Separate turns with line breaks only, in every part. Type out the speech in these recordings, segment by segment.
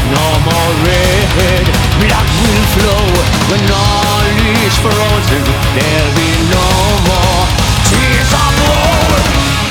no more red. Blood will flow when all is frozen. There'll be no more tears of war.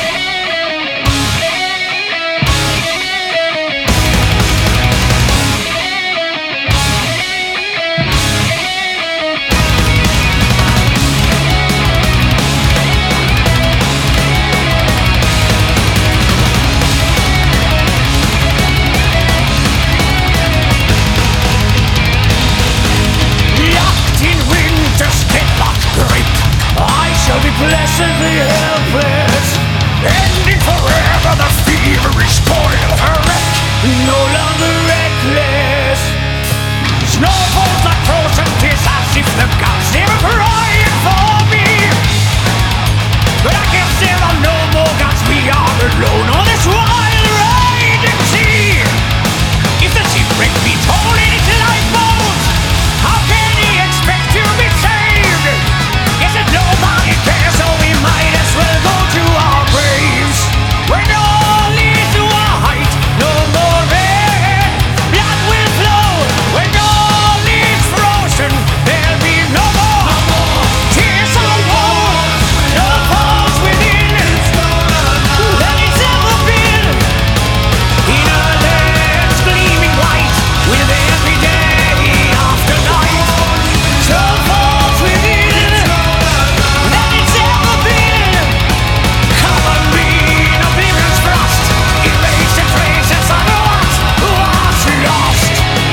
Blessedly helpless, ending forever the feverish toil of her wreck, no longer reckless. Snow falls like frozen tears as if the gods they were crying for me. But I guess there are no more gods, we are alone on this wild raging sea. If the shipwreck beats hole in its lifeboat, how can he expect to be saved? Yes, and nobody cares, so we might as well go to our graves. When all is white, no more red. Blood will flow when all is frozen. There'll be no more tears of war. No falls within than it's ever been. In a land's gleaming white, with every day after night. So falls within than it's ever been. Cover me in oblivion's frost, erase the traces of what was lost.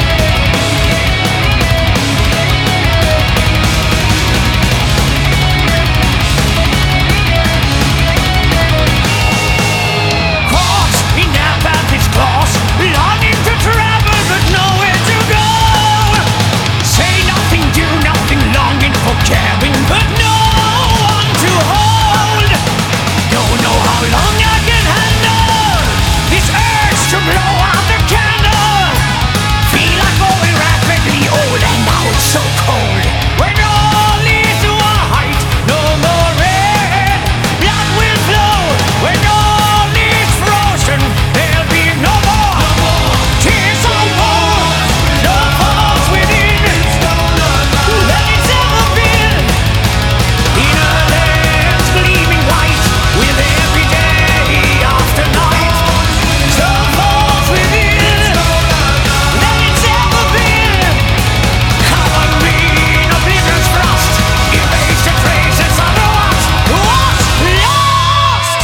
Caught in their bandits' claws, longing to travel but nowhere to go. Say nothing, do nothing, longing for caring but no one to hold. Don't know how long I can handle this urge to blow out the candle. Feel like going rapidly old and now it's so cold. When all is white, no more red. Blood will flow when all is frozen. There'll be no more tears of war. No falls within than it's ever been. In a land's gleaming white, with every day after night. So falls within than it's ever been. Cover me in oblivion's frost, erase the traces of what was lost.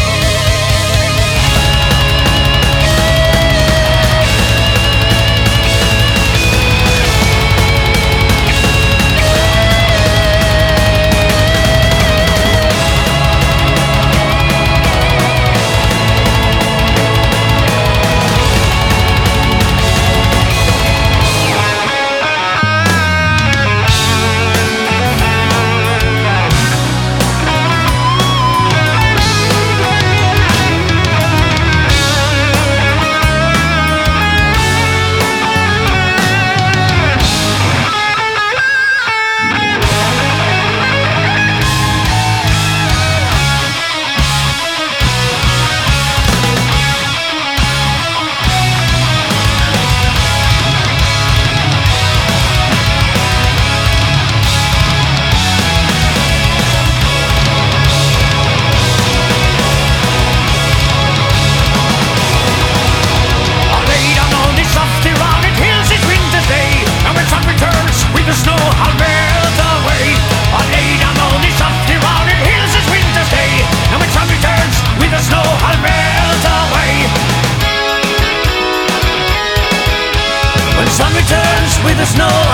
I lay down on the soft rounded hills this winter's day, and when sun returns with the snow I'll melt away. I lay down on the soft rounded hills this winter's day, and when sun returns with the snow I'll melt away. When sun returns with the snow